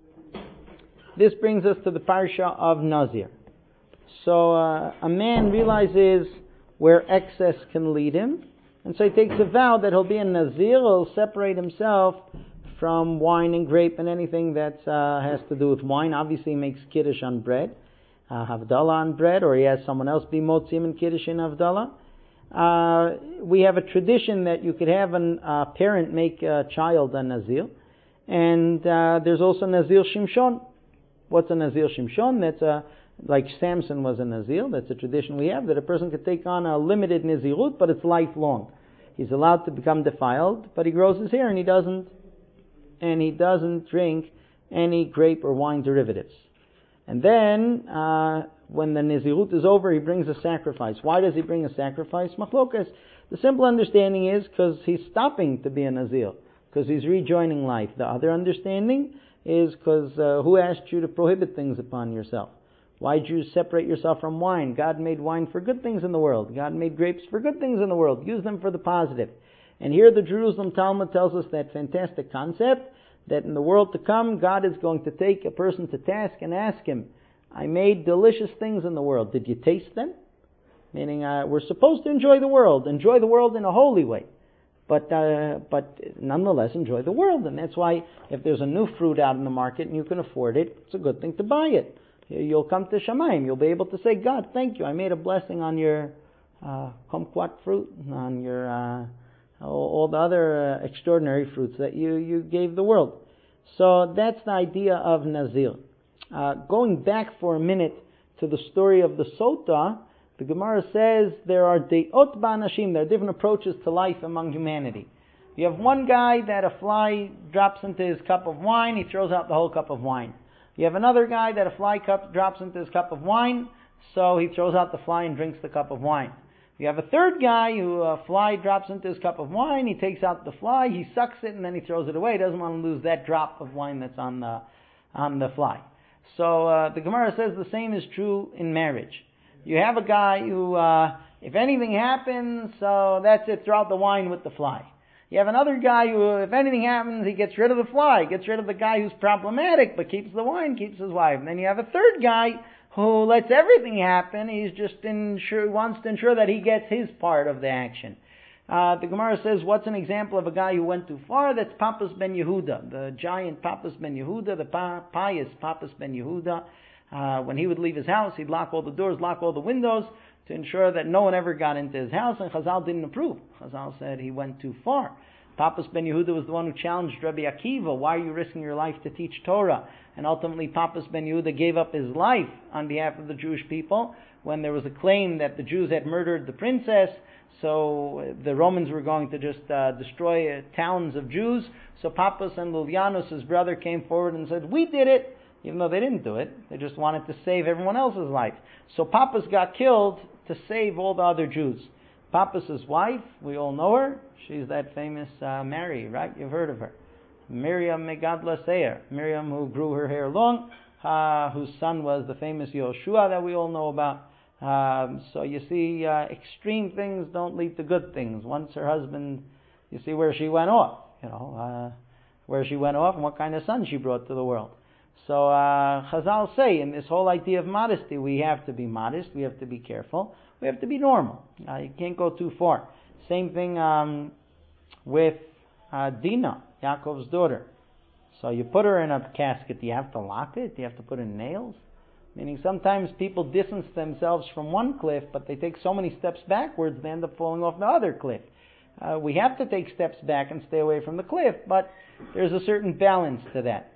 this brings us to the parsha of Nazir. So uh, a man realizes where excess can lead him, and so he takes a vow that he'll be a Nazir, he'll separate himself from wine and grape and anything that uh, has to do with wine. Obviously he makes Kiddush on bread, uh, Havdalah on bread, or he has someone else be Motzim and Kiddush in Havdalah. Uh, we have a tradition that you could have a uh, parent make a child a Nazir, and uh, there's also Nazir Shimshon. What's a Nazir Shimshon? That's a like Samson was a Nazir. That's a tradition we have, that a person could take on a limited Nazirut, but it's lifelong. He's allowed to become defiled, but he grows his hair and he doesn't, and he doesn't drink any grape or wine derivatives. And then, uh, when the Nazirut is over, he brings a sacrifice. Why does he bring a sacrifice? Machlokas. The simple understanding is because he's stopping to be a Nazir, because he's rejoining life. The other understanding is because uh, who asked you to prohibit things upon yourself? Why did you separate yourself from wine? God made wine for good things in the world. God made grapes for good things in the world. Use them for the positive. And here the Jerusalem Talmud tells us that fantastic concept that in the world to come, God is going to take a person to task and ask him, I made delicious things in the world. Did you taste them? Meaning uh, we're supposed to enjoy the world. Enjoy the world in a holy way. but uh, but nonetheless enjoy the world. And that's why if there's a new fruit out in the market and you can afford it, it's a good thing to buy it. You'll come to Shamayim. You'll be able to say, God, thank you. I made a blessing on your uh, kumquat fruit, on your uh, all, all the other uh, extraordinary fruits that you, you gave the world. So that's the idea of Nazir. Uh, going back for a minute to the story of the Sota, the Gemara says there are de'ot ba'anashim, there are different approaches to life among humanity. You have one guy that a fly drops into his cup of wine, he throws out the whole cup of wine. You have another guy that a fly cup drops into his cup of wine, so he throws out the fly and drinks the cup of wine. You have a third guy who a fly drops into his cup of wine, he takes out the fly, he sucks it, and then he throws it away. He doesn't want to lose that drop of wine that's on the on the fly. So uh, the Gemara says the same is true in marriage. You have a guy who, uh, if anything happens, so that's it, throw out the wine with the fly. You have another guy who, if anything happens, he gets rid of the fly, gets rid of the guy who's problematic, but keeps the wine, keeps his wife. And then you have a third guy who lets everything happen. He's just ensure, wants to ensure that he gets his part of the action. Uh, the Gemara says, what's an example of a guy who went too far? That's Papas ben Yehuda, the giant Papas ben Yehuda, the pa- pious Papas ben Yehuda. Uh, when he would leave his house, he'd lock all the doors, lock all the windows, to ensure that no one ever got into his house, and Chazal didn't approve. Chazal said he went too far. Papas ben Yehuda was the one who challenged Rabbi Akiva, why are you risking your life to teach Torah? And ultimately Papas ben Yehuda gave up his life on behalf of the Jewish people when there was a claim that the Jews had murdered the princess, so the Romans were going to just uh, destroy uh, towns of Jews. So Papas and Lulyanus, his brother, came forward and said, we did it, even though they didn't do it. They just wanted to save everyone else's life. So Papas got killed to save all the other Jews. Papas' wife, we all know her. She's that famous uh, Mary, right? You've heard of her. Miriam Megadla Seir. Miriam who grew her hair long, uh, whose son was the famous Yoshua that we all know about. Um, so you see, uh, extreme things don't lead to good things. Once her husband, you see where she went off, you know, uh, where she went off and what kind of son she brought to the world. So uh, Chazal say in this whole idea of modesty, we have to be modest, we have to be careful, we have to be normal. Uh, you can't go too far. Same thing um, with uh, Dinah, Yaakov's daughter. So you put her in a casket, do you have to lock it? Do you have to put in nails? Meaning sometimes people distance themselves from one cliff, but they take so many steps backwards, they end up falling off the other cliff. Uh, we have to take steps back and stay away from the cliff, but there's a certain balance to that.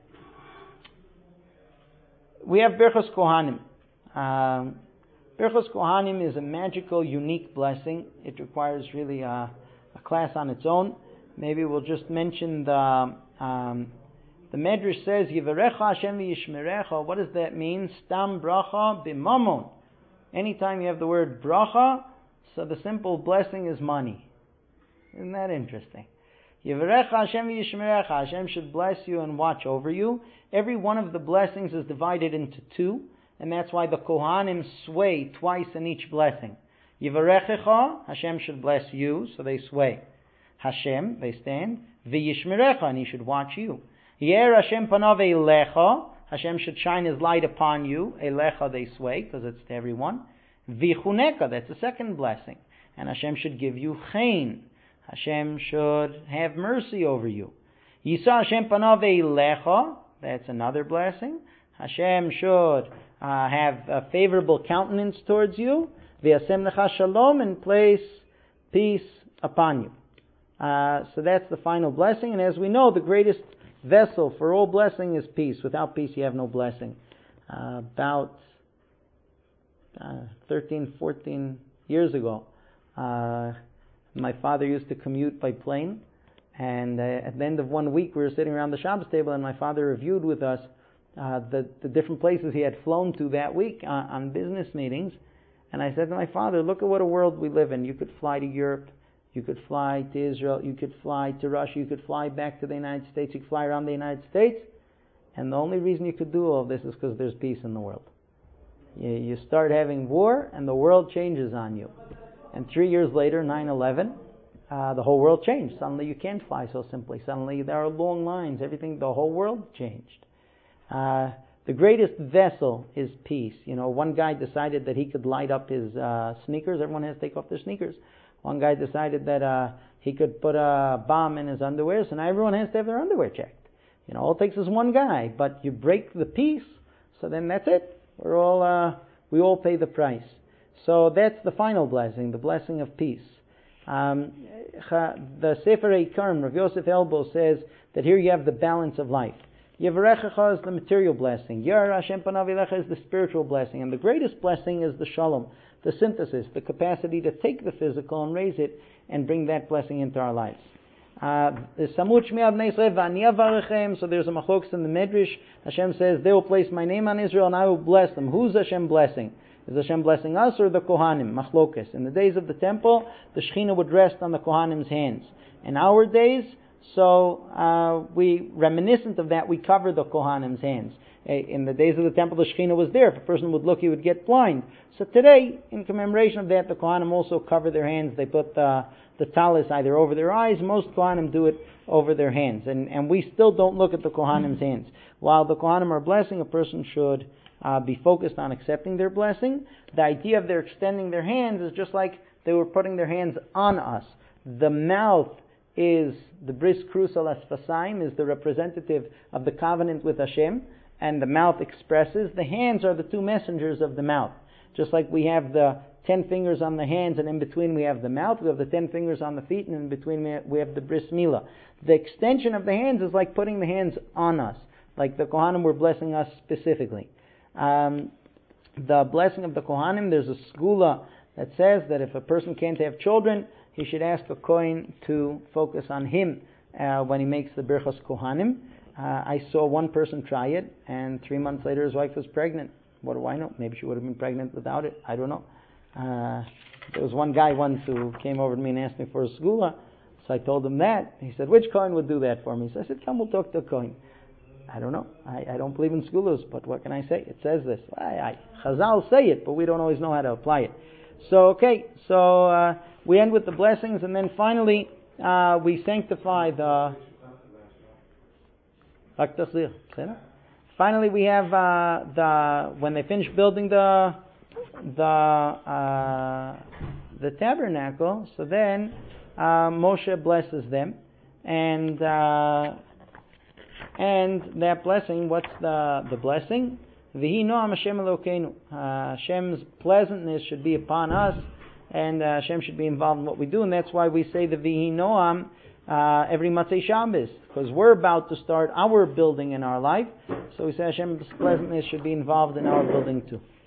We have Birchos Kohanim. Um, Birchos Kohanim is a magical, unique blessing. It requires really a, a class on its own. Maybe we'll just mention the... Um, The Medrash says, Yivarecha Hashem v'yishmerecha. What does that mean? Stam bracha b'mamon. Anytime you have the word bracha, so the simple blessing is money. Isn't that interesting? Yivarecha Hashem v'yishmerecha. Hashem should bless you and watch over you. Every one of the blessings is divided into two, and that's why the Kohanim sway twice in each blessing. Yivarechecha, Hashem should bless you, so they sway. Hashem, they stand. V'yishmerecha, and He should watch you. Yer Hashem panav eilecha, Hashem should shine His light upon you. Eilecha, they sway, because it's to everyone. Vichuneka, that's the second blessing. And Hashem should give you chen. Hashem should have mercy over you. Yisa Hashem panav eilecha, that's another blessing. Hashem should uh, have a favorable countenance towards you. V'yasem lecha shalom, and place peace upon you. Uh, so that's the final blessing. And as we know, the greatest vessel for all blessing is peace. Without peace you have no blessing. Uh, about uh, thirteen, fourteen years ago, uh, my father used to commute by plane, and uh, at the end of one week we were sitting around the Shabbos table, and my father reviewed with us uh, the, the different places he had flown to that week on, on business meetings. And I said to my father, look at what a world we live in. You could fly to Europe, you could fly to Israel, you could fly to Russia, you could fly back to the United States, you could fly around the United States, and the only reason you could do all of this is because there's peace in the world. You, you start having war, and the world changes on you. And three years later, nine eleven, uh, the whole world changed. Suddenly you can't fly so simply. Suddenly there are long lines, everything, the whole world changed. Uh, the greatest vessel is peace. You know, one guy decided that he could light up his uh, sneakers. Everyone has to take off their sneakers. One guy decided that uh, he could put a bomb in his underwear, so now everyone has to have their underwear checked. You know, all it takes is one guy, but you break the peace, so then that's it. We're all, uh, we all pay the price. So that's the final blessing, the blessing of peace. Um, the Sefer Eikarim, Rav Yosef Elbo, says that here you have the balance of life. Yevarechecha is the material blessing. Yer Hashem panav elecha is the spiritual blessing. And the greatest blessing is the shalom, the synthesis, the capacity to take the physical and raise it and bring that blessing into our lives. Uh, so there's a machlokes in the Medrash. Hashem says, they will place my name on Israel and I will bless them. Who's Hashem blessing? Is Hashem blessing us or the Kohanim? Machlokes. In the days of the temple, the Shekhinah would rest on the Kohanim's hands. In our days, so uh, we, reminiscent of that, we cover the Kohanim's hands. In the days of the temple, the Shekhinah was there. If a person would look, he would get blind. So today, in commemoration of that, the Kohanim also cover their hands. They put the, the talis either over their eyes. Most Kohanim do it over their hands. And, and we still don't look at the Kohanim's hands. While the Kohanim are blessing, a person should uh, be focused on accepting their blessing. The idea of their extending their hands is just like they were putting their hands on us. The mouth is, the bris krusal asfasaim, is the representative of the covenant with Hashem. And the mouth expresses. The hands are the two messengers of the mouth. Just like we have the ten fingers on the hands and in between we have the mouth, we have the ten fingers on the feet and in between we have the bris milah. The extension of the hands is like putting the hands on us. Like the Kohanim were blessing us specifically. Um, the blessing of the Kohanim, there's a skula that says that if a person can't have children, he should ask a Kohen to focus on him uh, when he makes the Birchas Kohanim. Uh, I saw one person try it, and three months later his wife was pregnant. What do I know? Maybe she would have been pregnant without it. I don't know. Uh, there was one guy once who came over to me and asked me for a skula, so I told him that. He said, which Kohen would do that for me? So I said, come, we'll talk to a Kohen. I don't know. I, I don't believe in skulas, but what can I say? It says this. I, I, Chazal say it, but we don't always know how to apply it. So, okay, so uh, we end with the blessings, and then finally uh, we sanctify the... Finally, we have uh, the when they finish building the the uh, the tabernacle. So then uh, Moshe blesses them, and uh, and that blessing. What's the the blessing? V'hi noam Hashem Elokeinu. Hashem's pleasantness should be upon us, and uh, Hashem should be involved in what we do, and that's why we say the V'hi noam Uh, every Matzei Shabbos, because we're about to start our building in our life. So we say Hashem's pleasantness should be involved in our building too.